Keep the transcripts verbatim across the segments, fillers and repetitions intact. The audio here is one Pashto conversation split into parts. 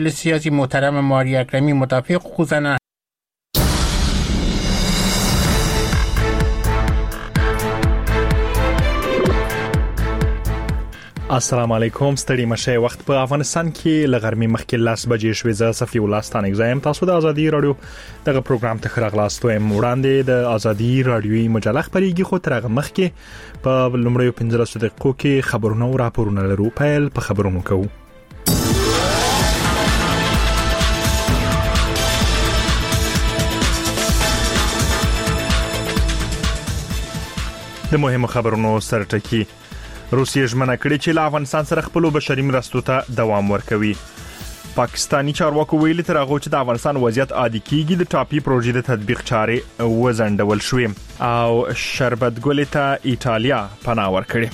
سیاسی محترم ماری اکرمی مدافع حقوق زنان. السلام علیکم، ستړي مشه. وخت په افغانستان کې لغرمې مخکې لاس بجې شوې. زه صفي الله ستانک زایم. تاسو د ازادي رادیو دغه پروګرام ته خراغلاست وایم. وړاندې د ازادي رادیوي مجله خبريږي، خو تر هغه مخکې په لومړیو پنځلسو دقیقو کې خبرونه او راپورونه لرو. پیل په خبرونو کوو. د مهمو خبرونو سرټکی. روسیه ژمنه کړې چې له افغانستان سره خپل بشري مرستو ته دوام ورکوي. پاکستانی چارواکو ویلي تر هغه چې د افغانستان وضعیت عادي کیږي د ټاپي پروژې د تطبیق چارې وزندول شوې او شربت ګل ته ایتالیا پناه ورکړي.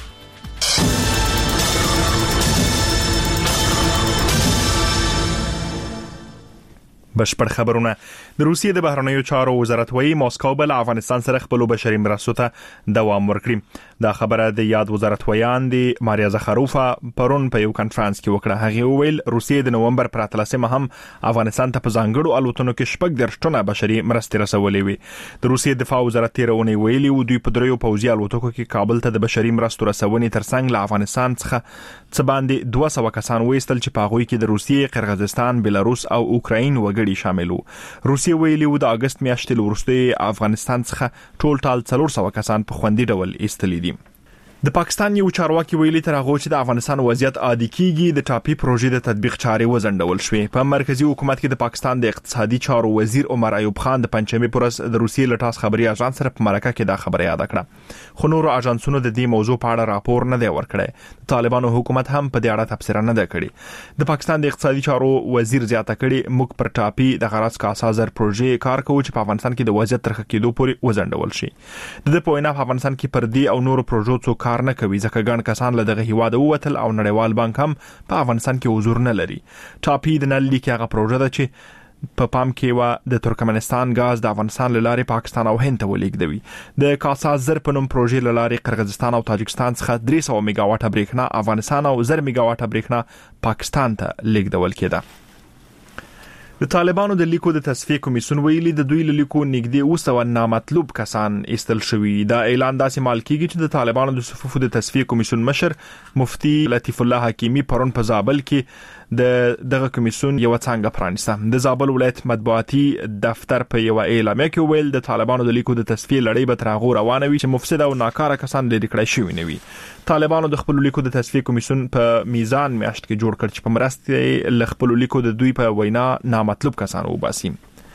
بشپړ خبرونه. د روسیې د بهرنیو چارو وزارت وايي ماسکو به له افغانستان سره خپل بشري مرستو ته دوام ورکړي. دا خبره د یاد وزارت ویان دی ماریا زخاروفا پرون په یو کانفرنس کې وکړه. هغه وویل روسیې د نومبر پر اتلسمه هم افغانستان ته په ځانګړو الوتنو کې شپږ درشتونه بشري مرستې رسولې وي. د روسیې دفاع وزارت تیرونه ویلي و دوی په دریو پوځي الوتکو کې کابل ته د بشري مرستو رسونې ترڅنګ له افغانستان څخه څه باندې دوه سوه کسان وېستل چې په هغوی کې د روسیې، قرغیزستان، بلاروس او اوکراین وګړي شامل وو. روسیې ویلي و د اگست میاشتې وروسته افغانستان څخه ټول ټال څلور سوه کسان په خوندي ډول ایستلي دي. د پاکستان یو چارواکي ویلي تر هغه چې د افغانستان وضعیت عادي کیږي د ټاپي پروژې د تطبیق چارې وزندول شوې. په مرکزی حکومت کې د پاکستان د اقتصادي چارو وزیر عمر ایوب خان د پنځمې پورس د روسیې له ټاس خبري اژانس سره په مرکه کې دا خبره یاد کړه، خو نورو اژانسونو د دې موضوع په اړه راپور نه دی ورکړی. طالبانو حکومت هم په دې اړه تبصره نه ده کړې. د پاکستان د اقتصادي چارو وزیر زیاته کړي موږ پر ټاپي د غرض کاسازر پروژې کار کوو چې په افغانستان کې د وضعیت تر ښه کېدو پورې وزندول شي. د دې په وینا په افغانستان کې پر دې او نورو پروژو څو کار نه کوي ځکه ګڼ کسان له دغه هیواد ووتل او نړیوال بانک هم په افغانستان کې حضور نه لري. ټاپي د نل لیک هغه پروژه ده چې په پام کې و د ترکمنستان غاز د افغانستان له لارې پاکستان او هند ته ولېږدوي. د کاسازر په نوم پروژې له لارې قرغیزستان او تاجکستان څخه درې سوه میگا واټه برېښنا افغانستان او زر میگا واټه برېښنا پاکستان ته لېږدول کېده. د طالبانو د لیکو د تصفیه کمیسیون ویلي د دوی له لیکو نږدې اوه سوه نامطلوب کسان ایستل شوي. دا اعلان داسې مال کیږي چې د طالبانو د صفوفو د تصفیه کمیسیون مشر مفتی لطیف الله حکیمی پرون په زابل کې د دغه کمیسیون یو څنګه پرانیسته. د زابل ولایت مطبوعاتي دفتر په یو اعلامیه کې ویل د طالبانو د لیکو د تصفیه لړۍ به تر هغه روانه وي چې مفسد او ناکاره کسان لري کړی شوي نه وي. طالبانو د خپل لیکو د تصفیه کمیسیون په میزان میاشت کې جوړ کړ چې په مرسته ل خپل لیکو د دوی په وینا نامطلوب کسان وباسي.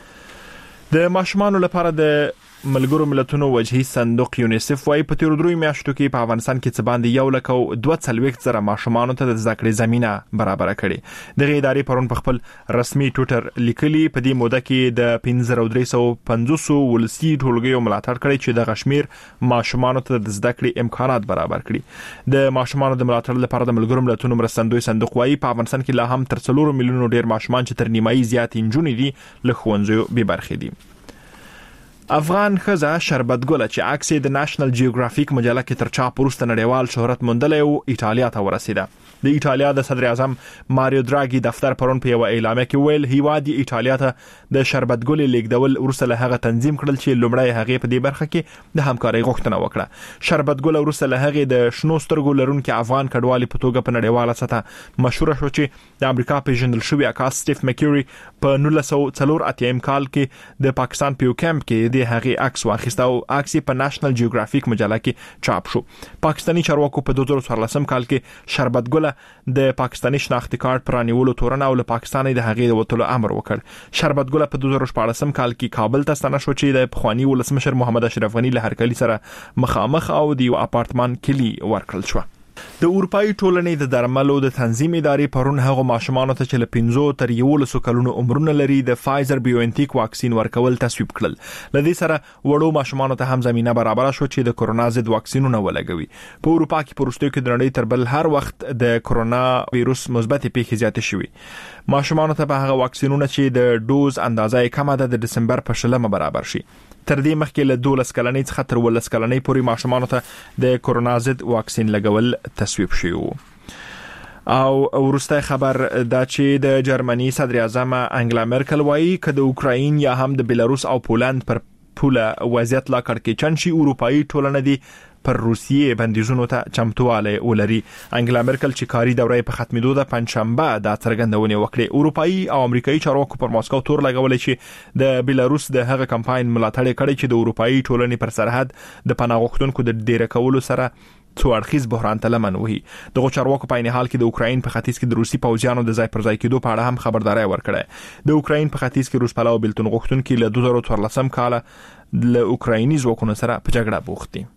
د ماشومانو لپاره د ملګرو ملتونو وجهي صندوق یونیسف وايي په تیر دروي میاشتو کې په افغانستان کې څه باندې یو لک او دوه څلوېښت زره ماشومانو ته د زده کړې زمينه برابر کړي. دغه ادارې پرون په خپل رسمي ټوئیټر لیکلي په دې موده کې د پنځه زره درې سوه پنځوس ولسی ټولګیو ملاتړ کړي چې د غشمیر ماشومانو ته د زده کړې امکانات برابر کړي. د ماشومانو د ملاتړ لپاره د ملګرو ملتونو مرستندوی صندوق وايي په افغانستان کې لا هم تر څلور میلیونو ډیر ماشومان چې تر نیمایي زیات انجونې دي له ښوونځیو بې برخې دي. افغان ښځه شربت ګل چې عکس د نېشنل جیوګرافیک مجله کې تر چاپ وروسته نړیوال شهرت موندلی او ایټالیا ته ورسیده. د ایټالیا د صدر اعظم ماریو دراګي دفتر پرون په یو اعلامیه کې ویل هیواد ایټالیا ته د شربت ګل لیږدول وروسته له هغه تنظیم کړل چې لومړی هغه په دې برخه کې د همکارۍ غوښتنه وکړه. شربت ګل وروسته له هغه د شنو سترګو لرونکي افغان کډوالي په توګه په نړیواله سطح مشهور شو چې د امریکا پیژندل شوی عکاس سټیف مکیوري په نولس سوه څلور اتیا کال کې د پاکستان په یو کمپ کې د هغه عکس واخیسته او عکس په نېشنل جیوګرافیک مجله کې چاپ شو. پاکستانی چارواکو په دوه زره څوارلسم کال کې شربت ګل د پاکستانی شناختی کارت پرانیولو تورن او له پاکستان د هغې د وټلو امر وکړ. شربت ګل په دوه زره شپاړسم کال کې کابل ته ستنه شو چې د پخوانی ولسمشر محمد اشرف غنی له هرکلی سره مخامخ او د یو اپارتمان کلی ورکړل شو. د اروپאי ټولنې د درملو د تنظیم ادارې پرون هغه ماشومانو ته چې له پنځو تر یولسو کلونو عمرونه لري د فایزر بایوانټیک واکسین ورکول تصویب کړل. لدې سره وړو ماشومانو ته هم زمينه برابر شو چې د کرونا ضد واکسینونه ولګوي. په اروپا کې پروستو کې د نړۍ تر بل هر وخت د کرونا وایروس مثبت پیښې زیاتې شوې. ماشومانو ته به هغه واکسینونه چې د دوز اندازه کمه ده د دسمبر په شلمه برابر شي. تر دې مخکې له دولس کلنۍ څخه تر ولس کلنۍ پورې ماشومانو ته د کرونا ضد واکسین لګول تصویب شوی. او ورسته خبر دا چې د جرمني صدر اعظم انګلا مرکل وایي چې د اوکراین یا هم د بلاروس او پولند پر پوله وضعیت لا کړکېچن شي اروپאי ټولنه دي پر روسیې بندیزونو ته چمتواله ولري. انګلا مرکل چې کاری دوره په ختمېدو د پنځشنبه د څرګندونې وکړې. اروپאי او امریکایي چارواکو پر ماسکو تور لګولې چې د بلاروس د هغه کمپاین ملاتړ کړي چې د اروپאי ټولنې پر سرحد د پناه غوښتونکو د ډیر کولو سره څو اړخیز بحران ته لمن وهي. دغه چارواکو په عین حال کې د اوکراین په ختیځ کې د روسي پوځیانو د ځای پر ځای کېدو په اړه هم خبرداري ورکړه. د اوکراین په ختیځ کې روس پلاو بلتون غوښتونکو له دوه زره څوارلسم کال له اوکرایني ځواکونو سره په جګړه بوخت دي.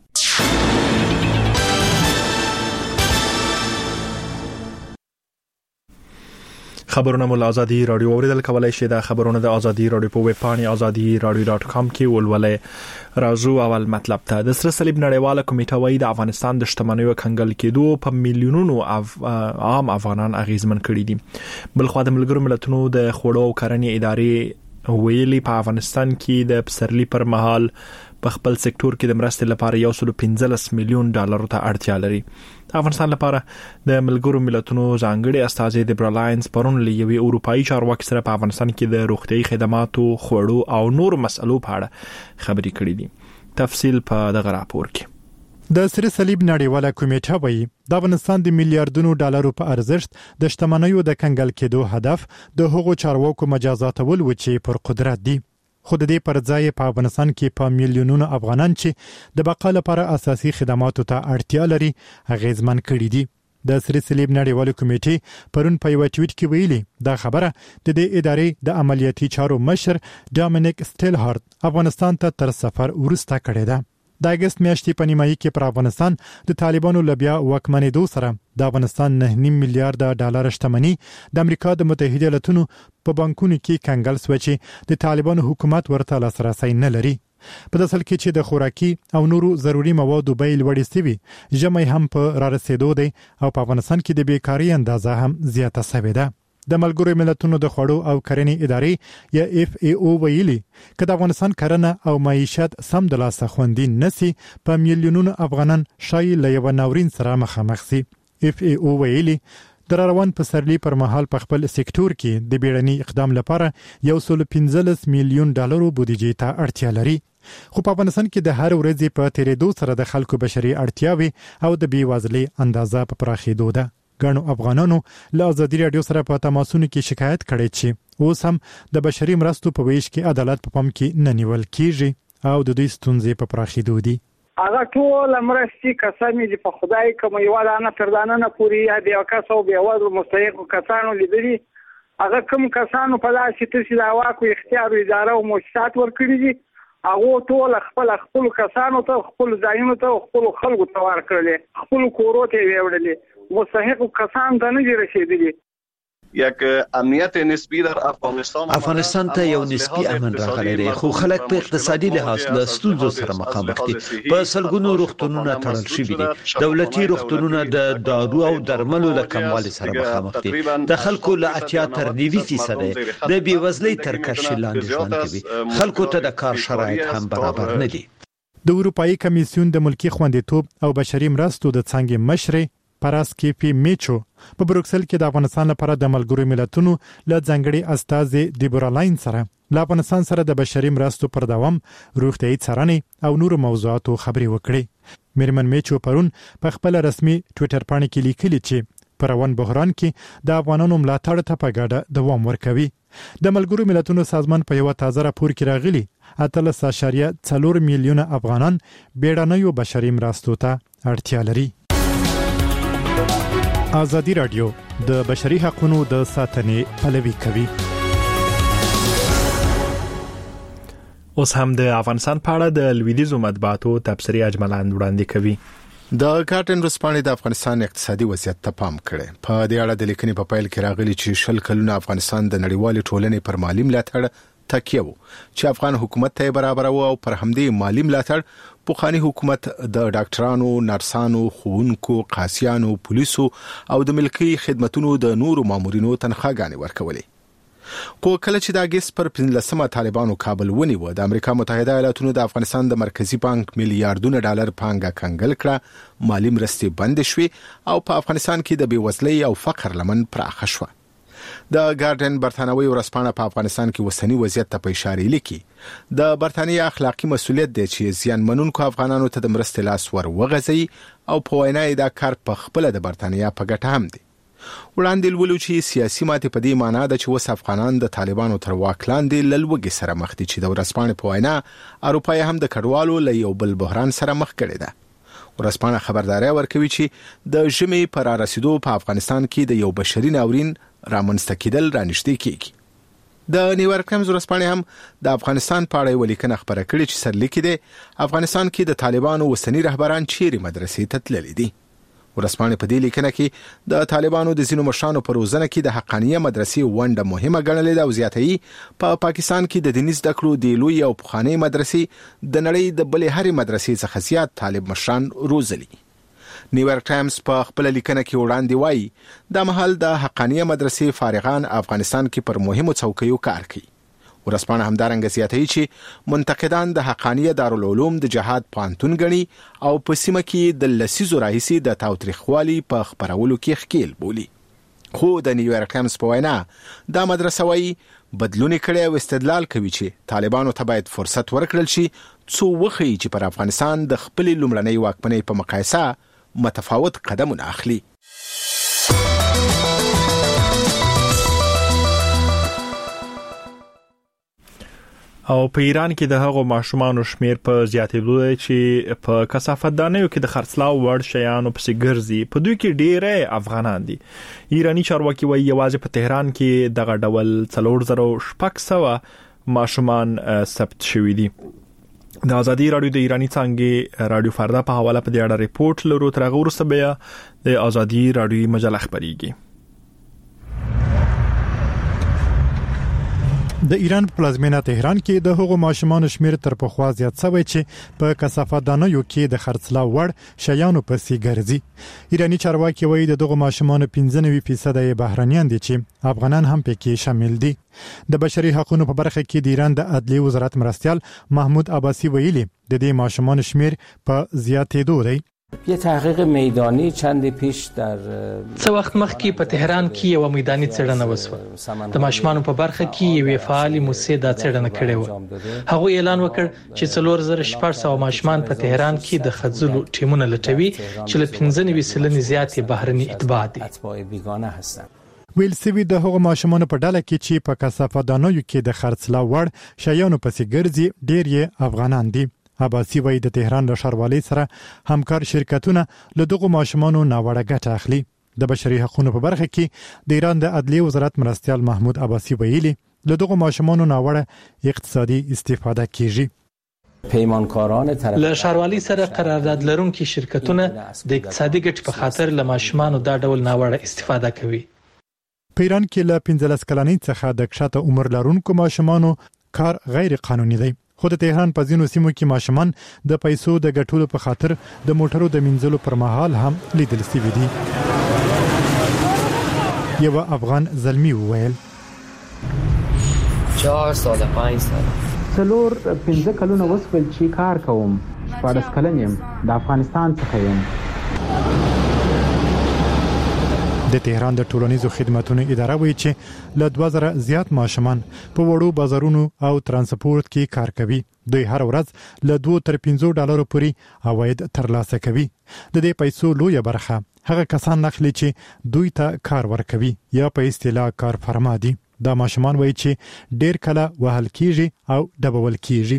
خبرونه مول ازادي رادیو اوریدل کولای شي. د خبرونه د ازادي رادیو په ویب پاڼه ازادي رادیو ډاټ کام کې ولولې. راځو اول مطلب ته. د سره صلیب نړیواله کمیټه وايي د افغانستان د شتمنیو کنګل کېدو په میلیونونو اف... عام افغانان اغیزمن کړي دي. بلخو د ملګرو ملتونو د خوړو او کرنې ادارې ویلي په افغانستان کې د پسرلي پر مهال په خپل سکتور کې د مرستې لپاره یو سل پنځلس میلیون ډالر ته اړتیا لري. افغانستان لپاره د ملګرو ملتونو ځانګړي استازي د برالاینس پرون لوي اروپאי چارواکي سره په افغانستان کې د روغتيایي خدماتو، خوړو او نور مسلو په اړه خبري کړې دي. تفصيل په دغه راپور کې. د سره صلیب نړیواله کمیټه وایي د افغانستان د میلیارډونو ډالرو په ارزښت د شتمنیو د کنګل کېدو هدف د هغو چارواکو مجازاتول و چې پر قدرت دي. خود دې پر ځای په افغانستان کې په میلیونونو افغانان چې د بقا لپاره اساسي خدماتو ته اړتیا لري اغیزمن کړي دي. د سره صلیب نړیواله کمیټې پرون په یو ټویټ کې ویلي دا خبره د دې ادارې د عملیاتي چارو مشر ډامینیک سټیلهارت افغانستان ته تر سفر ورسته کړی ده. د اگست میاشتې په نیمایي کې پر افغانستان د طالبانو لبیا وکمنېدو سره د افغانستان نه نیم میلیارډ ډالر شتمنۍ د امریکا د متحده ایالاتونو په بانکونو کې کنګل شوه چې د طالبانو حکومت ورته لاسرسي نه لري. په داسل کې چې د خوراکي او نورو ضروري موادو بیې لوړې شوي، ژمی هم په را رسیدو دی او په افغانستان کې د بیکاری اندازه هم زیاته شوې ده. د ملګرو ملتونو د خوړو او کرنې ادارې یا اف ای او ویلي چې د افغانستان کرنه او معیشت سم د لاسه خوندي نسی په میلیونونو افغانان شای له یو ناورین سره مخامخ سي. اف ای او ویلي د روان پسرلي پر مهال په خپل سکتور کې د بیړني اقدام لپاره یو سل پنځلس میلیون ډالرو بودیجې ته اړتیا لري. خو په افغانستان کې د هر ورځې په تیرېدو سره د خلکو بشري اړتیاوي او د بیوزلۍ اندازه په پراخېدو ده. ګڼو افغانانو له ازادي رادیو سره په تماسونو کې شکایت کړي چې اوس هم د بشري مرستو په ویش کې عدالت په پام کې نه نیول کیږي او د دوی ستونزې په پراخېدو دي. هغه ټول مرستې قسمې دي په خدای کوم یو دانه تر دانه نه پوری یا بیا کسو بیا ور مستحق کسانو لیدلي هغه کوم کسانو په داسې ترسي دا واکو اختیار اداره او مؤسسات ورکړي دي هغه ټول خپل خپل کسانو ته خپل ځایونو ته خپل خلکو ته ورکړي خپل کورو ته ویوړلي مستحق کسان ته نه رسیدلي. یک امنیت نسبی در افغانستان افغانستان ته یو نسبی امن راغلی دی خو خلک په اقتصادي لحاظ له ستونزو سره مخامخ دي. په سلګونو روغتونونه تړل شوي دي. دولتي روغتونونه د دارو او درملو له کموالي سره مخامخ دي. د خلکو له اتیا تر نوي فیصد د بیوزلۍ تر کچې لاندې ژوند کوي. خلکو ته د کار شرایط هم برابر نه دي. د اروپאי کمیسیون د ملکی خوندیتوب او بشري مرستو د څنګه مشر پراسکیپی میچو په بروکسل کې د افغانستان لپاره د ملګرو ملتونو له ځنګړي استازي دیبرالاین سره له افغانستان سره د بشري مرستو پر دوام روغتيایي څارنې او نورو موضوعاتو خبري وکړي. میرمن میچو پرون په خپل رسمي ټوئیټر باندې کې لیکلي چې په روان بحران کې د افغانانو ملاتړ ته په ګډه دوام ورکوي. د ملګرو ملتونو سازمان په یو تازه راپور کې راغلي اتلس اشاریه څلور میلیونه افغانان بیړنیو بشري مرستو ته اړتیا لري. ازادي رادیو د بشري حقوقو د ساتنې پلوي کوي. اوس هم د افغانستان په اړه د لویدیزو مطبوعاتو تبصرې اجمالاً وړاندې کوي. د ګارډن رسپانې د افغانستان اقتصادي وضعیت ته پام کړي. په دې اړه د لیکنې په پیل کې راغلي چې شل کلونه افغانستان د نړیوال ټولنې پر مالی ملاتړ تکیه وو چې افغان حکومت ته برابر وو او پر همدې مالی ملاتړ پوخانی حکومت د ډاکټرانو، نرسانو، ښوونکو، قاضیانو، پولیسو او د ملکی خدماتونو د نورو مامورینو تنخواګانې ورکولې. خو کله چې د اگست پر پنځلسمه طالبانو کابل ونیو د امریکا متحده ایالاتونو د افغانستان د مرکزی بانک میلیارډونه ډالر پانګه کنګل کړه، مالی مرستې بند شوې او په افغانستان کې د بیوزلۍ او فقر لمن پراخ شو. د ګارډن برتانوي ورسپانه په افغانستان کې وسنی وضعیت ته په اشاره لیکي د برتانیا اخلاقی مسؤلیت دی چې زیان منونکو افغانانو ته د مرستې لاس ور وغځي او په وینا یې دا کار په خپل د برتانیا په ګټه هم دی. وړاندې ولو چې سیاسي ماتې په دې معنی ده چې وس افغانان د طالبانو تر واک لاندې لږ سره مخ دي چې د ورسپانه په وینا اروپا هم د کډوالو له یو بل بحران سره مخ کړي ده. ورسپانه خبرداري ورکوي چې د ژمي پر رسیدو په افغانستان کې د یو بشري ناورین رامنځته کېدل رانږدې کیږي. د نیویارک ټایمز ورسپانه هم د افغانستان په اړه ولیکنه خبره کړې چې سرلیکي دی افغانستان کې د طالبانو وسنی رهبران چیرې مدرسې ته تللي دي. ورسپانه په دې لیکنه کې د طالبانو د ځینو مشرانو پر روزنه کې د حقانیه مدرسې ونډه مهمه ګڼلې ده او زیاتې په پا پاکستان کې د دیني زده کړو د لوی او پخوانی مدرسې د نړۍ د بلې هرې مدرسې څخه زیات طالب مشران روزلي. نیویارک ټایمز په خپل لیکنه کې وړاندې وایي د محل د حقانیه مدرسې فارغان افغانستان کې پر مهمو څوکیو کار کوي. ورسپانه همدارنګه زیاتوي چې منتقدان د حقانیه دارالعلوم د جهاد پانتون غني او په سیمه کې د لسیزو راهیسي د تاوتریخوالي په خبرولو کې ښکیل بولي. خو د نیویارک ټایمز په وینا دا مدرسه وایي بدلون کړي او استدلال کوي چې طالبانو ته باید فرصت ورکړل شي څو وخی چې پر افغانستان د خپل لومړنۍ واکمنۍ په مقایسه متفاوت قدمونه اخلي. او په ایران کې د هغو ماشومان شمیر په زیاتېدو دی چې په کثافتدانیو کې د خرڅلاو وړ شیانو پسې ګرځي. په دوی کې ډېر افغانان دي. ایرانی چارواکي وایي یوازې په تهران کې دغه ډول څلور زره شپږ سوه ماشومان ثبت شوي دي. د ازادي رادیو د ایرانی څنګه رادیو فردا په حواله په دې اړه ریپورت لرو. تر هغه وروسته بیا د ازادي رادیو مجله خبريږي. د ایران په پلازمینه تهران کې د هغو ماشومان شمیر تر پخوا زیات شوی چې په کثافتدانیو کې د خرڅلاو وړ شیانو پسې ګرځي. ایرانی چارواکي وایي د دغه ماشومان پنځه نوي فیصد یې بهرانيان دي چې افغانان هم پکې شامل دي. د بشري حقوقو په برخه کې د ایران د عدلیې وزارت مرستيال محمود عباسی ویلي د دې ماشومان شمیر په زیاتېدو دی. یه تحقیق میدانی چند پیش در څه وخت مخکې په تهران کې یو میداني څېړنه وسوه. د ماشومان په برخه کې یو فعال موسسه دا څېړنه کړې و. هغه اعلان وکړ چې څلور زره شپږ سوه ماشومان په تهران کې د خځلو ټیمونه لټوي چې له پنځه نوي سلنې زیاتې بهرني اتباع دي. ویل سوي د هغو ماشومان په ډله کې چې په کثافتدانیو کې د خرڅلاو وړ شیانو پسې ګرځي ډېر یې افغانان دي. عباسی وایي د تهران له ښاروالۍ سره همکار شرکتونه له دغو ماشومانو ناوړه ګټه اخلي. د بشري حقوقو په برخه کې د ایران د عدلیې وزارت مرستيال محمود عباسی ویلي له دغو ماشومانو ناوړه اقتصادي استفاده کیږي. پیمانکاران طرف له ښاروالۍ سره قرارداد لرونکي شرکتونه د اقتصادي ګټې په خاطر له ماشومانو دا ډول ناوړه استفاده کوي. په ایران کې له پنځلس کلنۍ څخه د کښته عمر لرونکو ماشومانو کار غیر قانوني دی. خو د تهران په ځینو سیمو کې ماشومان د پیسو د ګټلو په خاطر د موټرو د منځلو پر مهال هم لیدل شوي دي. یو افغان زلمی وویل چهار سال پنج سال څلور پنځه کلونه وسول چې کار کوم. شپاړس کلن یم. د افغانستان څخه یم. د تهران د ټولنیزو خدماتو اداره وایي چې له دوه زره زیات ماشومان په وړو بازارونو او ترانسپورت کې کار کوي. دوی هر ورځ له دوه تر پنځه ډالرو پورې عواید ترلاسه کوي. د دې پیسو لویه برخه هغه کسان اخلي چې دوی ته کار ورکوي یا په اصطلاح کارفرما دي. دا ماشومان وایي چې ډیر کله وهل کیږي او ډبول کیږي.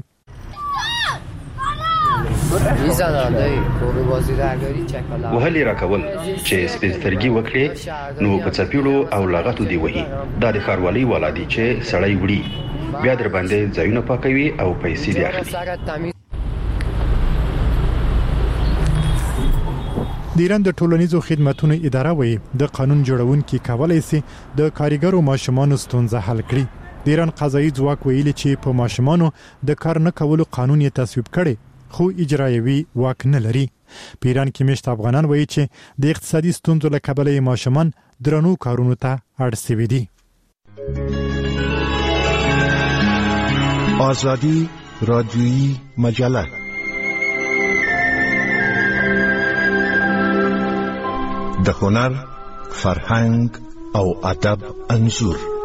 وهلي راکول چې سپېڅلګي وکړي نو په چپیړو او لغتو دی وਹੀ دا د ښاروالۍ ولادي چې سړی وړي بیا در باندې ځایونه پاکوي او پیسې دی اخلي. د ایران د ټولنیزو خدماتو اداره وایي د قانون جوړونکي کولای شي د کارګرو ماشومانو ستونزه حل کړي. د ایران قضایي ځواک ویلي چې په ماشومانو د کار نه کولو قانون یې تصویب کړي خو اجرایوي واک نه لري. په ایران کې مشت افغانان وایي چې د اقتصادي ستونزو له کبله ماشومان درنو کارونو ته اړ شوي دي. آزادی رادیویی مجله د هنر، فرهنګ او ادب انځور.